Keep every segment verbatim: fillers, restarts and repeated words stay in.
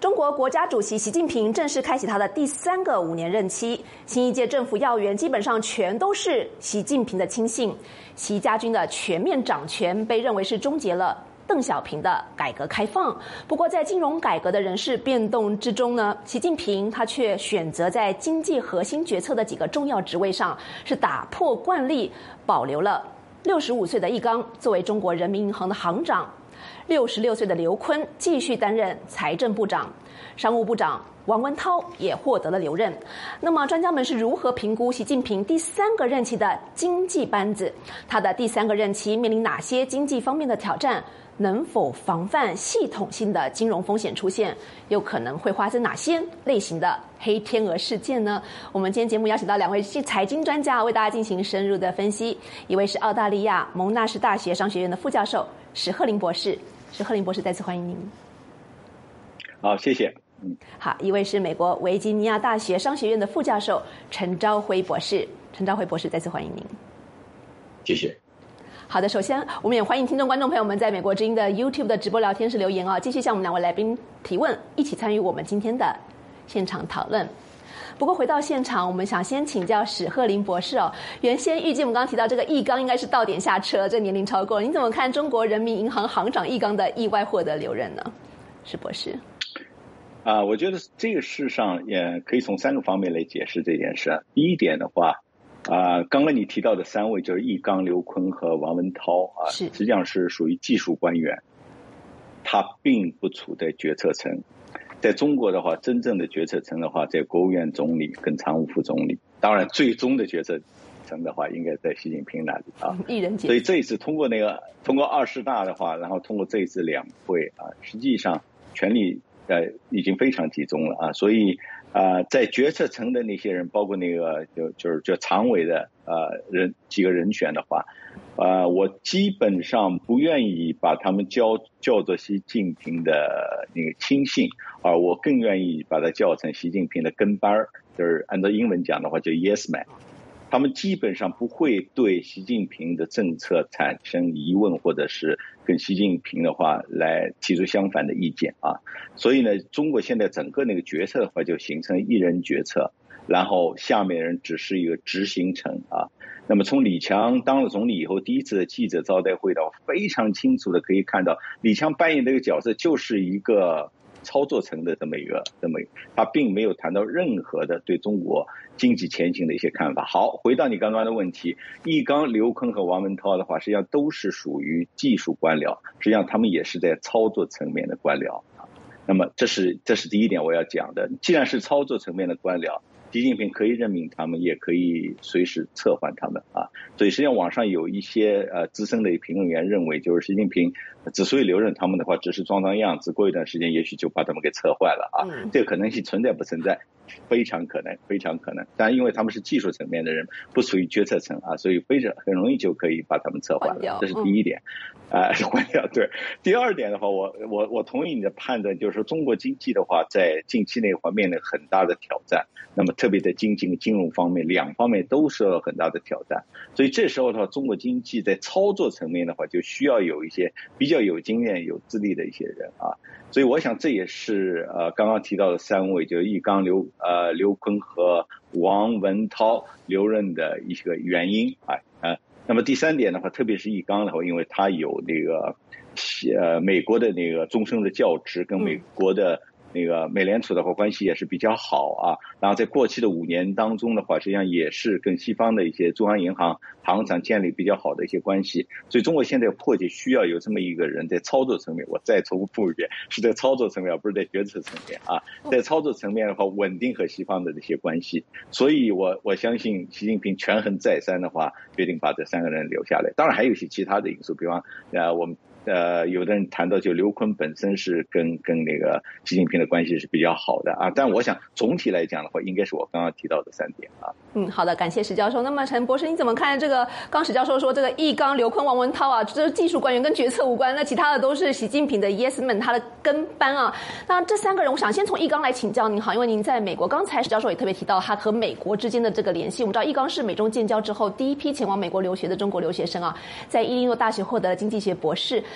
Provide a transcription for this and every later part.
中国国家主席习近平正式开启他的第三个五年任期，新一届政府要员基本上全都是习近平的亲信。习家军的全面掌权被认为是终结了邓小平的改革开放。不过，在金融改革的人事变动之中呢，习近平他却选择在经济核心决策的几个重要职位上是打破惯例，保留了六十五岁的易纲作为中国人民银行的行长。六十六岁的刘昆继续担任财政部长，商务部长王文涛也获得了留任。那么，专家们是如何评估习近平第三个任期的经济班子？他的第三个任期面临哪些经济方面的挑战？能否防范系统性的金融风险出现？又可能会发生哪些类型的黑天鹅事件呢？我们今天节目邀请到两位财经专家为大家进行深入的分析。一位是澳大利亚蒙纳士大学商学院的副教授史鹤林博士，史鹤林博士再次欢迎您。 好，谢谢。嗯， 好，一位是美国维吉尼亚大学商学院的副教授陈朝辉博士，陈朝辉博士再次欢迎您。 谢谢。 好的，首先我们也欢迎听众观众朋友们在美国之音的 YouTube 的直播聊天室留言哦，继续向我们两位来宾提问，一起参与我们今天的现场讨论。不过回到现场，我们想先请教史鹤林博士哦。原先预计我们刚刚提到这个易纲应该是到点下车，这年龄超过了，您怎么看中国人民银行行长易纲的意外获得留任呢？史博士。 啊、呃，我觉得这个事上也可以从三个方面来解释这件事。第一点的话。啊、呃，刚刚你提到的三位就是易纲、刘昆和王文涛啊，实际上是属于技术官员，他并不处在决策层。在中国的话，真正的决策层的话，在国务院总理跟常务副总理，当然最终的决策层的话，应该在习近平那里啊。 一人解。 所以这一次通过那个通过二十大的话，然后通过这一次两会啊，实际上权力呃已经非常集中了啊，所以。啊、呃，在决策层的那些人，包括那个就就是就常委的呃人几个人选的话，呃，我基本上不愿意把他们叫叫做习近平的那个亲信，而我更愿意把它叫成习近平的跟班儿，就是按照英文讲的话，就 yes man。他们基本上不会对习近平的政策产生疑问，或者是跟习近平的话来提出相反的意见啊。所以呢，中国现在整个那个决策的话就形成一人决策，然后下面人只是一个执行层啊。那么从李强当了总理以后，第一次的记者招待会的非常清楚的可以看到，李强扮演这个角色就是一个操作层的这么一个这么一个，他并没有谈到任何的对中国经济前景的一些看法。好，回到你刚刚的问题，易纲、刘昆和王文涛的话，实际上都是属于技术官僚，实际上他们也是在操作层面的官僚。那么这是这是第一点我要讲的。既然是操作层面的官僚，习近平可以任命他们，也可以随时撤换他们啊。所以实际上网上有一些呃资深的评论员认为，就是习近平之所以留任他们的话，只是装装样子，过一段时间也许就把他们给撤换了啊。嗯、这个可能性存在不存在？非常可能，非常可能。但因为他们是技术层面的人，不属于决策层啊，所以非常很容易就可以把他们撤换了。这是第一点，啊、嗯，换掉。对。第二点的话，我我我同意你的判断，就是说中国经济的话，在近期内会面临很大的挑战。那么特别在经济跟金融方面，两方面都受到很大的挑战。所以这时候的话，中国经济在操作层面的话，就需要有一些比较有经验、有资历的一些人啊。所以我想这也是呃刚刚提到的三位，就是易纲、刘呃刘昆和王文涛留任的一个原因啊呃。那么第三点的话，特别是易纲的话，因为他有那个呃美国的那个终身的教职，跟美国的那个美联储的话关系也是比较好啊。然后在过去的五年当中的话，实际上也是跟西方的一些中央银行行长建立比较好的一些关系。所以中国现在迫切需要有这么一个人在操作层面，我再重复一遍，是在操作层面，而不是在决策层面啊。在操作层面的话，稳定和西方的这些关系。所以我我相信习近平权衡再三的话，决定把这三个人留下来。当然还有一些其他的因素，比方呃我们。呃，有的人谈到就刘昆本身是跟跟那个习近平的关系是比较好的啊，但我想总体来讲的话，应该是我刚刚提到的三点啊。 嗯，好的，感谢史教授。那么陈博士，你怎么看这个？刚史教授说这个易纲、刘昆、王文涛啊，这是技术官员跟决策无关，那其他的都是习近平的 yes man， 他的跟班啊。那这三个人，我想先从易纲来请教您好，因为您在美国，刚才史教授也特别提到他和美国之间的这个联系。我们知道易纲是美中建交之后第一批前往美国留学的中国留学生啊，在伊利诺大学获得了经济学博士。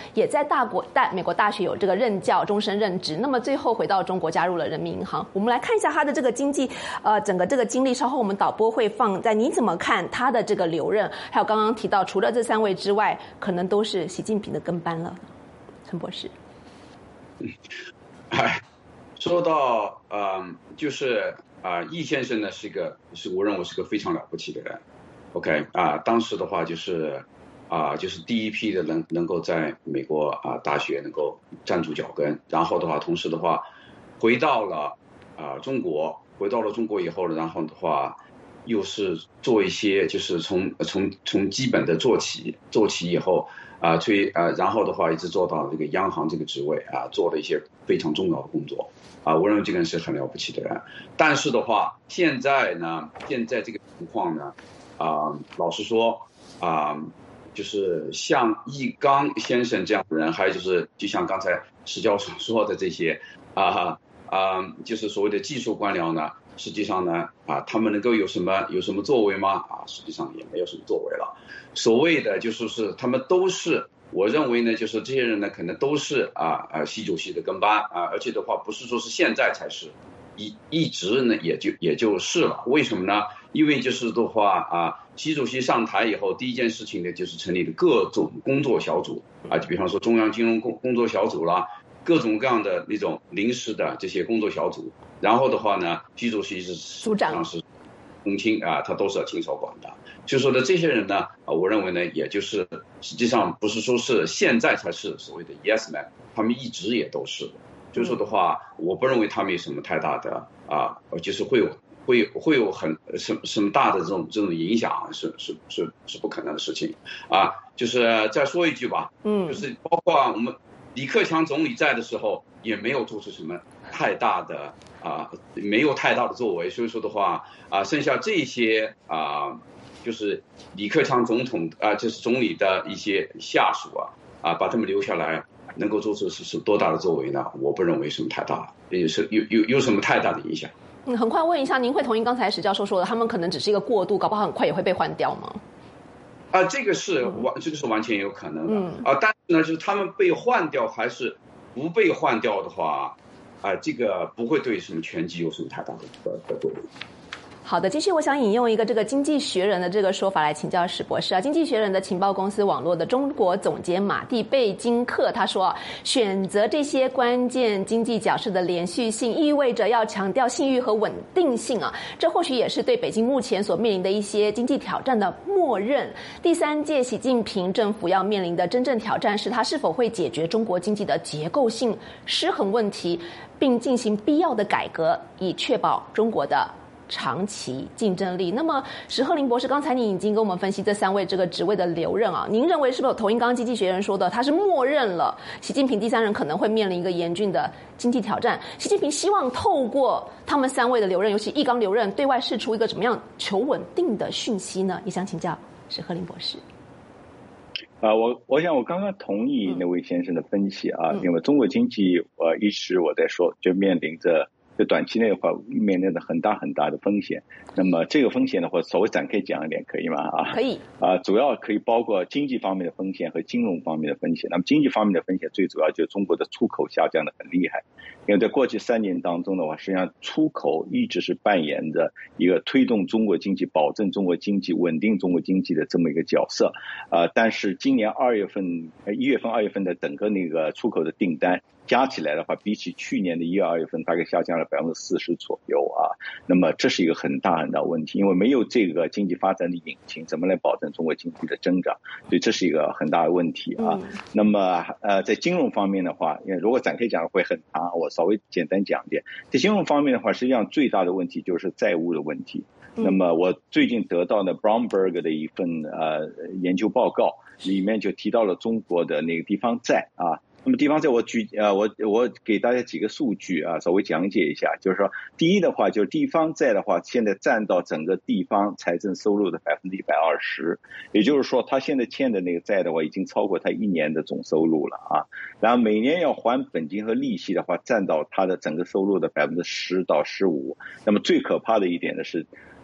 也在大国大美国大学有这个任教，终身任职。那么最后回到中国，加入了人民银行。我们来看一下他的这个经济，呃，整个这个经历。稍后我们导播会放在，你怎么看他的这个留任？还有刚刚提到，除了这三位之外，可能都是习近平的跟班了。陈博士， 哎，说到呃，就是啊，易、呃、先生呢是个是我认为是个非常了不起的人。OK 啊、呃，当时的话就是啊、呃，就是第一批的能能够在美国啊、呃、大学能够站住脚跟，然后的话，同时的话回到了啊、呃、中国，回到了中国以后呢，然后的话又是做一些就是从从从基本的做起做起以后。啊，推啊，然后的话一直做到这个央行这个职位啊，做了一些非常重要的工作啊，我认为这个人是很了不起的人。但是的话，现在呢，现在这个情况呢，啊，老实说啊，就是像易纲先生这样的人，还有就是就像刚才石教授说的这些啊啊，就是所谓的技术官僚呢，实际上呢啊，他们能够有什么有什么作为吗？啊，实际上也没有什么作为了。所谓的就是是他们都是，我认为呢，就是这些人呢，可能都是啊啊习主席的跟班啊，而且的话不是说是现在才是，一一直呢也就也就是了。为什么呢？因为就是的话啊，习主席上台以后，第一件事情呢就是成立了各种工作小组啊，就比方说中央金融工工作小组啦，各种各样的那种临时的这些工作小组。然后的话呢，习主席是组长是公卿啊，他都是要亲手管的。就说的这些人呢，啊，我认为呢，也就是实际上不是说是现在才是所谓的 yes man， 他们一直也都是。就是说的话，我不认为他们有什么太大的啊，就是会有会会有很什什么大的这种这种影响，是是是是不可能的事情啊。就是再说一句吧，嗯，就是包括我们李克强总理在的时候，也没有做出什么太大的啊，没有太大的作为。所以说的话啊，剩下这些啊。就是李克强总统啊，就是总理的一些下属啊，啊，把他们留下来，能够做出是是多大的作为呢？我不认为什么太大，也是有有有什么太大的影响。 嗯，很快问一下，您会同意刚才史教授说的，他们可能只是一个过渡，搞不好很快也会被换掉吗？ 啊，这个是完，这个是完全有可能的。嗯、啊，但是呢，就是他们被换掉还是不被换掉的话，啊，这个不会对什么拳击有什么太大的的作用。 好的，继续我想引用一个这个《经济学人》的这个说法来请教史博士啊。《经济学人》的情报公司网络的中国总监马蒂贝金克他说啊，选择这些关键经济角色的连续性，意味着要强调信誉和稳定性啊。这或许也是对北京目前所面临的一些经济挑战的默认。第三届习近平政府要面临的真正挑战是，他是否会解决中国经济的结构性失衡问题，并进行必要的改革，以确保中国的长期竞争力。那么石鹤林博士，刚才你已经跟我们分析这三位这个职位的留任啊，您认为是不是同意刚刚经济学人说的，他是默认了习近平第三人可能会面临一个严峻的经济挑战？习近平希望透过他们三位的留任，尤其易纲留任，对外释出一个怎么样求稳定的讯息呢？也想请教石鹤林博士。 啊、呃，我我想我刚刚同意那位先生的分析啊，嗯、因为中国经济呃一直我在说就面临着。就短期内的话，面临着很大很大的风险。那么这个风险的话，稍微展开讲一点，可以吗？啊， 可以。 啊，主要可以包括经济方面的风险和金融方面的风险。那么经济方面的风险，最主要就是中国的出口下降的很厉害。因为在过去三年当中的话，实际上出口一直是扮演着一个推动中国经济、保证中国经济、稳定中国经济的这么一个角色。啊，但是今年二月份、一月份、二月份的整个那个出口的订单。加起来的话，比起去年的一月、二月份，大概下降了百分之四十左右啊。那么这是一个很大很大问题，因为没有这个经济发展的引擎，怎么来保证中国经济的增长？所以这是一个很大的问题啊。嗯、那么呃，在金融方面的话，如果展开讲会很长，我稍微简单讲一点。在金融方面的话，实际上最大的问题就是债务的问题。那么我最近得到的 Bloomberg 的一份呃研究报告，里面就提到了中国的那个地方债啊。那么地方债我举呃我我给大家几个数据啊，稍微讲解一下。就是说，第一的话，就是地方债的话，现在占到整个地方财政收入的百分之一百二十，也就是说，他现在欠的那个债的话，已经超过他一年的总收入了啊。然后每年要还本金和利息的话，占到他的整个收入的百分之十到十五。那么最可怕的一点的是，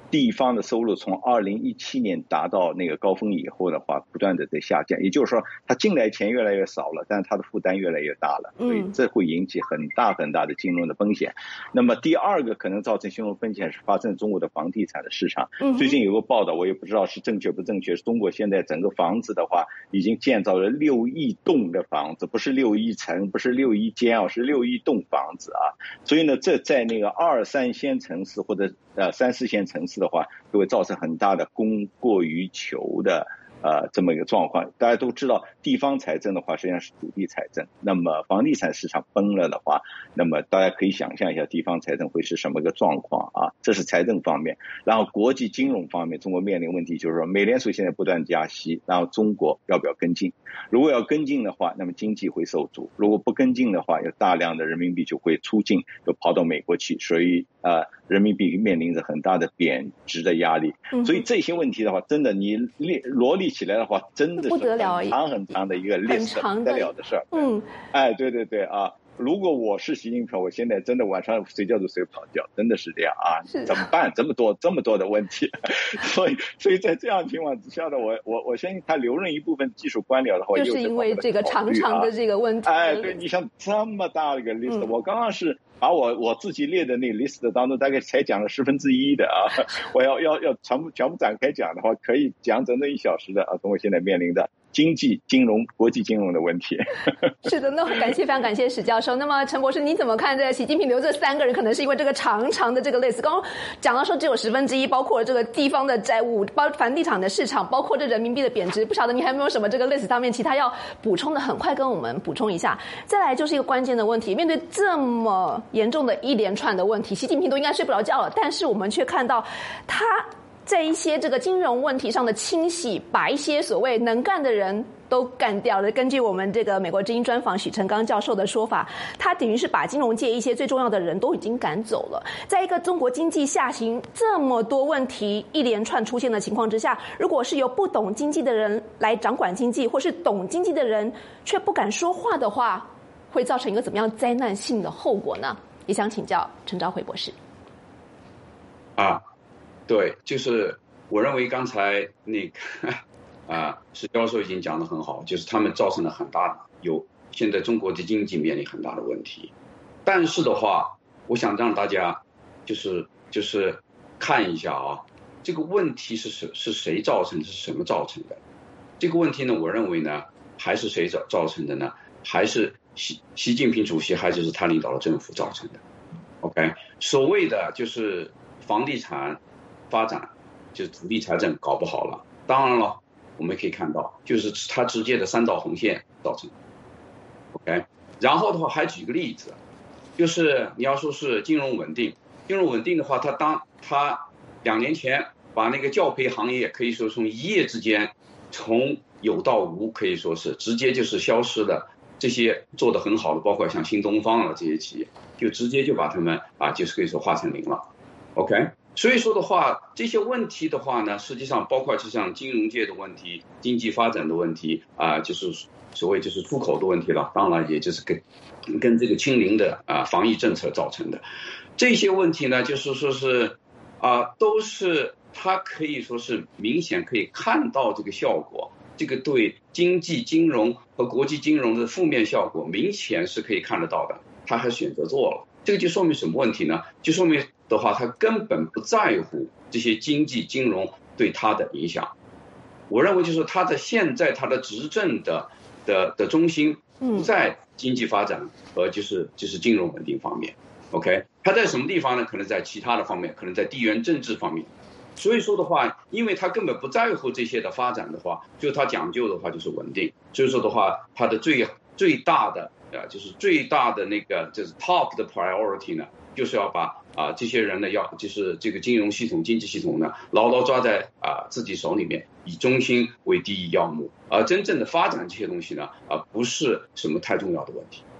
地方的收入从二零一七年达到那个高峰以后的话，不断的在下降，也就是说，它进来钱越来越少了，但是它的负担越来越大了，所以这会引起很大很大的金融的风险。那么第二个可能造成金融风险是发生中国的房地产的市场。最近有个报道，我也不知道是正确不正确，中国现在整个房子的话，已经建造了六亿栋的房子，不是六亿层，不是六亿间啊，是六亿栋房子啊。所以呢，这在那个二三线城市或者呃三四线城市的话，就会造成很大的供过于求的呃这么一个状况。大家都知道，地方财政的话实际上是土地财政，那么房地产市场崩了的话，那么大家可以想象一下地方财政会是什么个状况啊？这是财政方面。然后国际金融方面，中国面临问题就是说，美联储现在不断加息，然后中国要不要跟进？如果要跟进的话，那么经济会受阻；如果不跟进的话，有大量的人民币就会出境，就跑到美国去，所以呃，人民币面临着很大的贬值的压力。所以这些问题的话，真的你列罗列起来的话，真的是很长很长的一个 list， 不得了的事儿。嗯，哎，对对对啊。如果我是习近平，我现在真的晚上睡觉都睡不着觉，真的是这样啊！怎么办？这么多这么多的问题，所以所以在这样情况之下呢，我我我相信他留任一部分技术官僚的话， 就是因为这个长长的这个问题。 哎，对，你像这么大的一个 list，、嗯、我刚刚是把我我自己列的那个 list 当中，大概才讲了十分之一的啊，我要要要全部全部展开讲的话，可以讲整整一小时的啊，中国现在面临的经济、金融、国际金融的问题。 是的，那感谢非常感谢史教授。那么陈博士，你怎么看这习近平留这三个人，可能是因为这个长长的这个 list？ 刚刚讲到说只有十分之一，包括这个地方的债务、包房地产的市场，包括这人民币的贬值，不晓得你还有没有什么这个 list 上面其他要补充的？很快跟我们补充一下。再来就是一个关键的问题，面对这么严重的一连串的问题，习近平都应该睡不着觉了，但是我们却看到他在一些这个金融问题上的清洗，把一些所谓能干的人都干掉了。根据我们这个美国之音专访许成刚教授的说法，他等于是把金融界一些最重要的人都已经赶走了。在一个中国经济下行这么多问题一连串出现的情况之下，如果是由不懂经济的人来掌管经济，或是懂经济的人却不敢说话的话，会造成一个怎么样灾难性的后果呢？也想请教陈昭辉博士。 啊，对，就是我认为刚才那个啊，史教授已经讲得很好，就是他们造成了很大的有现在中国的经济面临很大的问题。但是的话，我想让大家就是就是看一下啊，这个问题是是是谁造成的，是什么造成的？这个问题呢，我认为呢，还是谁造造成的呢？还是习习近平主席，还是他领导的政府造成的 ？OK， 所谓的就是房地产发展，就是土地财政搞不好了。当然了，我们可以看到，就是它直接的三道红线造成的。OK， 然后的话还举个例子，就是你要说是金融稳定，金融稳定的话，他当他两年前把那个教培行业可以说从一夜之间从有到无，可以说是直接就是消失的。这些做得很好的，包括像新东方啊这些企业，就直接就把他们啊，就是可以说化成零了。OK， 所以说的话，这些问题的话呢，实际上包括就像金融界的问题、经济发展的问题啊，就是所谓就是出口的问题了。当然，也就是跟跟这个清零的啊防疫政策造成的这些问题呢，就是说是啊，都是它可以说是明显可以看到这个效果。这个对经济金融和国际金融的负面效果明显是可以看得到的，他还选择做了，这个就说明什么问题呢？就说明的话，他根本不在乎这些经济金融对他的影响。我认为就是他的现在他的执政的的的中心不在经济发展和就是就是金融稳定方面 ，OK， 他在什么地方呢？可能在其他的方面，可能在地缘政治方面。所以说的话，因为他根本不在乎这些的发展的话，就他讲究的话就是稳定。所以说的话，他的最最大的呃，就是最大的那个就是 top 的 priority 呢，就是要把啊、呃、这些人呢，要就是这个金融系统、经济系统呢，牢牢抓在啊、呃、自己手里面，以中心为第一要目。而真正的发展这些东西呢，啊、呃、不是什么太重要的问题。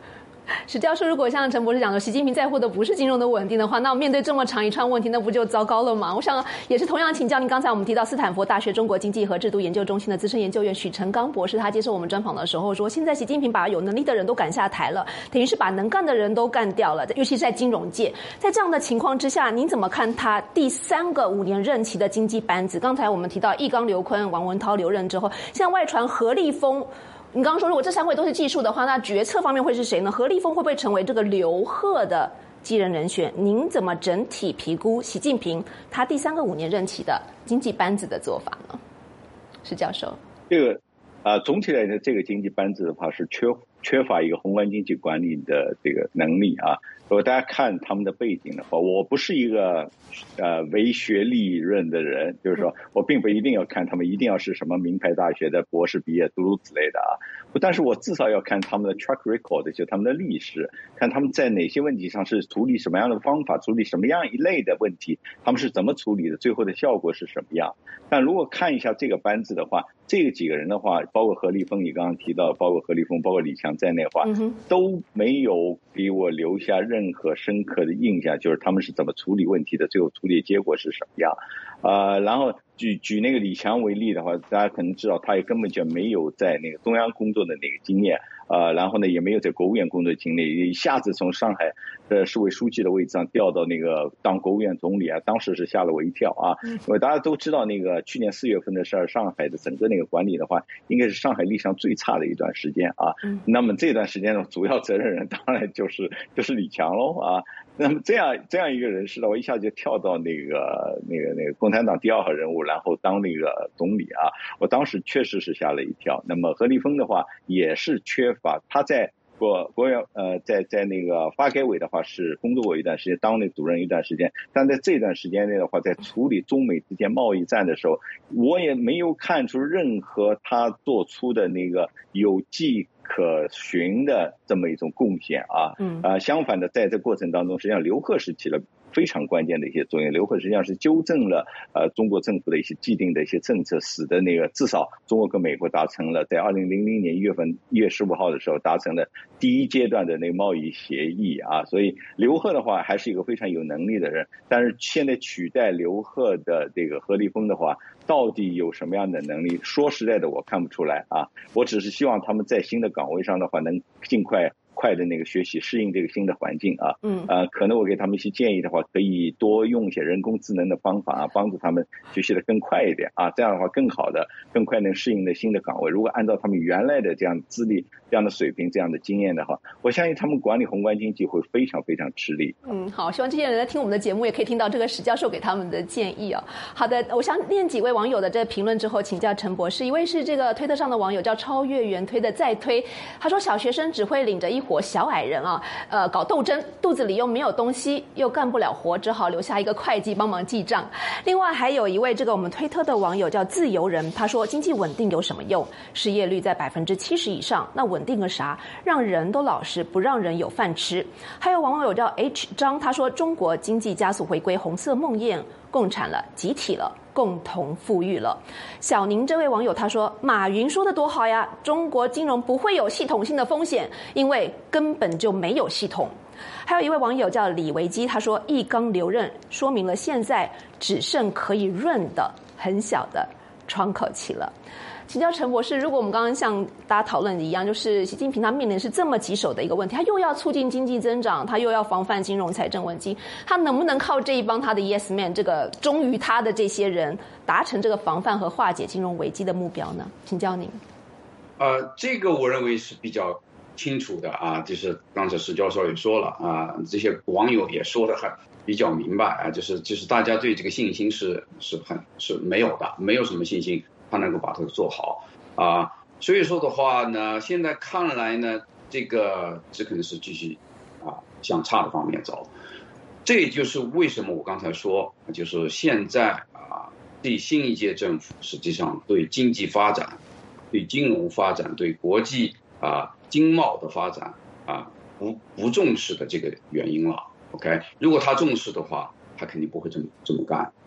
史教授，如果像陈博士讲的，习近平在乎的不是金融的稳定的话，那面对这么长一串问题，那不就糟糕了吗？我想也是同样请教您，刚才我们提到斯坦福大学中国经济和制度研究中心的资深研究员许成刚博士，他接受我们专访的时候说，现在习近平把有能力的人都赶下台了，等于是把能干的人都干掉了，尤其是在金融界。在这样的情况之下，您怎么看他第三个五年任期的经济班子？刚才我们提到易纲、刘昆、王文涛留任之后，现在外传何立峰。你刚刚说，如果这三位都是技术的话，那决策方面会是谁呢？何立峰会不会成为这个刘鹤的继任人选？您怎么整体评估习近平他第三个五年任期的经济班子的做法呢？史教授， 这个啊、呃，总体来说，这个经济班子的话是缺缺乏一个宏观经济管理的这个能力啊。如果大家看他们的背景的话，我不是一个呃唯学历论的人，就是说我并不一定要看他们一定要是什么名牌大学的博士毕业诸如此类的啊，但是我至少要看他们的 track record， 就他们的历史，看他们在哪些问题上是处理什么样的方法，处理什么样一类的问题，他们是怎么处理的，最后的效果是什么样。但如果看一下这个班子的话，这个几个人的话，包括何立峰你刚刚提到，包括何立峰包括李强在内的话、嗯、都没有给我留下任何深刻的印象，就是他们是怎么处理问题的，最后处理结果是什么样。呃，然后举举那个李强为例的话，大家可能知道他也根本就没有在那个中央工作的那个经验，呃，然后呢也没有在国务院工作经历，一下子从上海的市委书记的位置上调到那个当国务院总理啊，当时是吓了我一跳啊，因为大家都知道那个去年四月份的事儿，上海的整个那个管理的话，应该是上海历史上最差的一段时间啊。那么这段时间的主要责任人当然就是就是李强喽啊。那么这样这样一个人士的话，一下就跳到那个那个那个共产党第二号人物，然后当那个总理啊，我当时确实是吓了一跳。那么何立峰的话也是缺乏，他在国国务呃在在那个发改委的话是工作过一段时间，当那主任一段时间，但在这段时间内的话，在处理中美之间贸易战的时候，我也没有看出任何他做出的那个有迹可循的这么一种贡献啊，嗯啊，相反的，在这过程当中，实际上刘鹤是起了非常关键的一些作用。刘鹤实际上是纠正了呃中国政府的一些既定的一些政策，使得那个至少中国跟美国达成了在二零零零年一月份一月十五号的时候达成了第一阶段的那个贸易协议啊。所以刘鹤的话还是一个非常有能力的人，但是现在取代刘鹤的这个何立峰的话，到底有什么样的能力？说实在的，我看不出来啊。我只是希望他们在新的岗位上的话，能尽快快的那个学习适应这个新的环境啊。嗯，呃，可能我给他们一些建议的话，可以多用一些人工智能的方法啊，帮助他们学习的更快一点啊。这样的话，更好的、更快能适应的新的岗位。如果按照他们原来的这样资历、这样的水平、这样的经验的话，我相信他们管理宏观经济会非常非常吃力。 嗯，好，希望这些人在听我们的节目，也可以听到这个史教授给他们的建议哦。好的，我想念几位网友的这个评论之后，请教陈博士。一位是这个推特上的网友叫超越圆推的再推，他说小学生只会领着一伙小矮人啊，呃，搞斗争，肚子里又没有东西，又干不了活，只好留下一个会计帮忙记账。另外还有一位这个我们推特的网友叫自由人，他说经济稳定有什么用？失业率在百分之七十以上，那稳定个啥？让人都老实，不让人有饭吃。还有网友叫 H 张，他说中国经济加速回归红色梦魇，共产了，集体了，共同富裕了。小宁这位网友他说马云说的多好呀，中国金融不会有系统性的风险，因为根本就没有系统。还有一位网友叫李维基，他说易纲留任说明了现在只剩可以润的很小的窗口期了。请教陈博士，如果我们刚刚像大家讨论的一样，就是习近平他面临的是这么棘手的一个问题，他又要促进经济增长，他又要防范金融财政危机，他能不能靠这一帮他的 yes man 这个忠于他的这些人达成这个防范和化解金融危机的目标呢？请教您。 呃，这个我认为是比较清楚的啊，就是刚才史教授也说了啊，这些网友也说得很比较明白啊，就是就是大家对这个信心是是很是没有的，没有什么信心他能够把它做好啊，所以说的话呢，现在看来呢，这个只可能是继续啊向差的方面走，这也就是为什么我刚才说，就是现在啊，对新一届政府实际上对经济发展、对金融发展、对国际啊经贸的发展啊不不重视的这个原因了。OK， 如果他重视的话，他肯定不会这么这么干。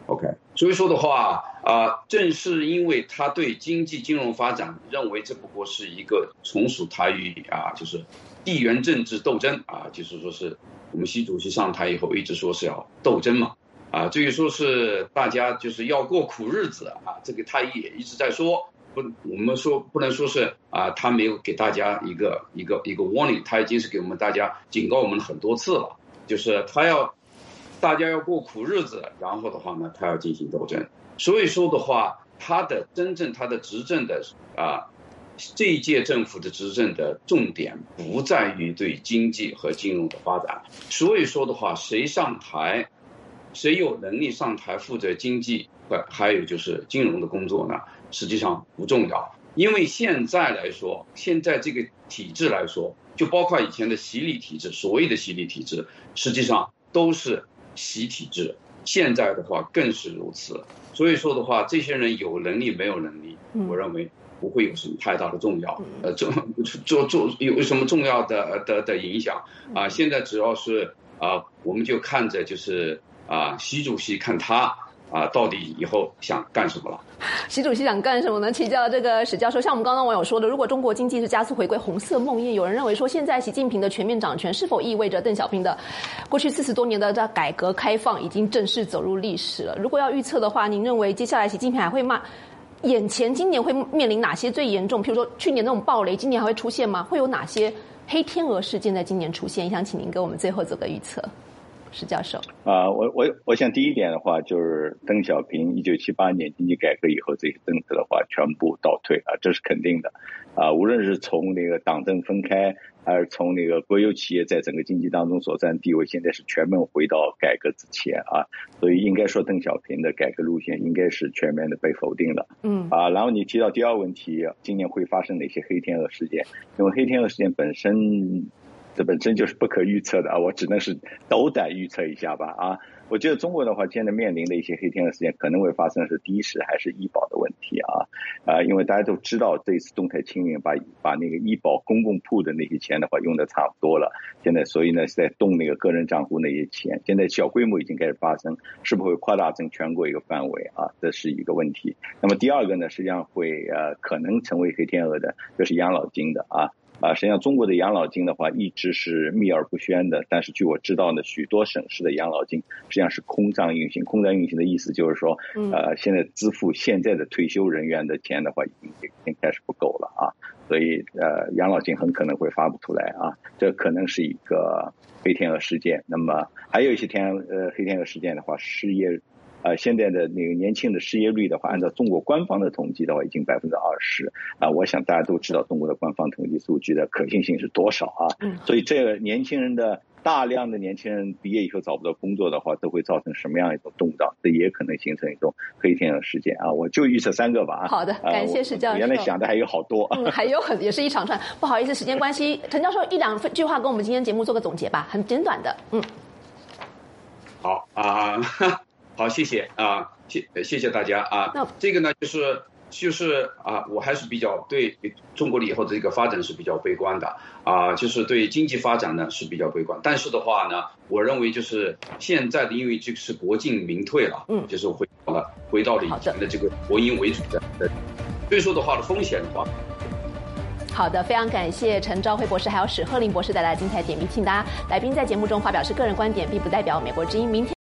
OK， 所以说的话，啊、呃，正是因为他对经济金融发展认为这不过是一个从属台于啊，就是地缘政治斗争啊，就是说是我们习主席上台以后一直说是要斗争嘛，啊，至于说是大家就是要过苦日子啊，这个他也一直在说，不，我们说不能说是啊，他没有给大家一个一个一个 warning， 他已经是给我们大家警告我们很多次了，就是他要。大家要过苦日子，然后的话呢，他要进行斗争。所以说的话，他的真正他的执政的啊，这一届政府的执政的重点不在于对经济和金融的发展。所以说的话，谁上台，谁有能力上台负责经济和还有就是金融的工作呢？实际上不重要，因为现在来说，现在这个体制来说，就包括以前的习李体制，所谓的习李体制，实际上都是。习体制，现在的话更是如此。所以说的话，这些人有能力没有能力，我认为不会有什么太大的重要，呃，重做做有什么重要的的的影响啊？现在只要是啊，我们就看着就是啊，习主席看他啊，到底以后想干什么了。 习主席想干什么呢？请教这个史教授，像我们刚刚网友说的，如果中国经济是加速回归红色梦魇，有人认为说，现在习近平的全面掌权是否意味着邓小平的过去四十多年的改革开放已经正式走入历史了？如果要预测的话，您认为接下来习近平还会骂？眼前今年会面临哪些最严重？譬如说去年那种暴雷，今年还会出现吗？会有哪些黑天鹅事件在今年出现？也想请您给我们最后做个预测。史教授啊、呃，我我我想第一点的话，就是邓小平一九七八年经济改革以后，这些政策的话全部倒退啊，这是肯定的啊。无论是从那个党政分开，还是从那个国有企业在整个经济当中所占地位，现在是全面回到改革之前啊。所以应该说，邓小平的改革路线应该是全面的被否定了。嗯啊，然后你提到第二个问题，今年会发生哪些黑天鹅事件？因为黑天鹅事件本身。这本身就是不可预测的啊，我只能是斗胆预测一下吧啊。我觉得中国的话，现在面临的一些黑天鹅事件可能会发生的是，第一是还是医保的问题啊啊，因为大家都知道这一次动态清零把把那个医保公共铺的那些钱的话用的差不多了，现在所以呢是在动那个个人账户那些钱，现在小规模已经开始发生，是不是会扩大成全国一个范围啊？这是一个问题。那么第二个呢，实际上会呃可能成为黑天鹅的，就是养老金的啊。啊，实际上中国的养老金的话一直是秘而不宣的，但是据我知道呢，许多省市的养老金实际上是空账运行。空账运行的意思就是说，呃，现在支付现在的退休人员的钱的话，已经已经开始不够了啊，所以呃，养老金很可能会发不出来啊，这可能是一个黑天鹅事件。那么还有一些天呃黑天鹅事件的话，失业。呃，现在的那个年轻的失业率的话，按照中国官方的统计的话，已经百分之二十啊。我想大家都知道中国的官方统计数据的可信性是多少啊。嗯。所以这个年轻人的大量的年轻人毕业以后找不到工作的话，都会造成什么样一种动荡？这也可能形成一种黑天鹅事件啊。我就预测三个吧。 好的，感谢史教授。 原来想的还有好多。 嗯，还有很也是一长串。不好意思，时间关系，陈教授一两句话跟我们今天节目做个总结吧，很简短的。嗯。 好啊。呃好，谢谢啊，谢谢谢大家啊。那这个呢，就是就是啊，我还是比较对中国以后的这个发展是比较悲观的啊，就是对经济发展呢是比较悲观。但是的话呢，我认为就是现在的，因为这个是国进民退了，嗯，就是回到了回到了以前的这个国营为主的，所以说的话的风险的话。 好的，非常感谢陈昭辉博士还有史鹤林博士带来的精彩点评，请大家来宾在节目中发表是个人观点，并不代表美国之音。明天。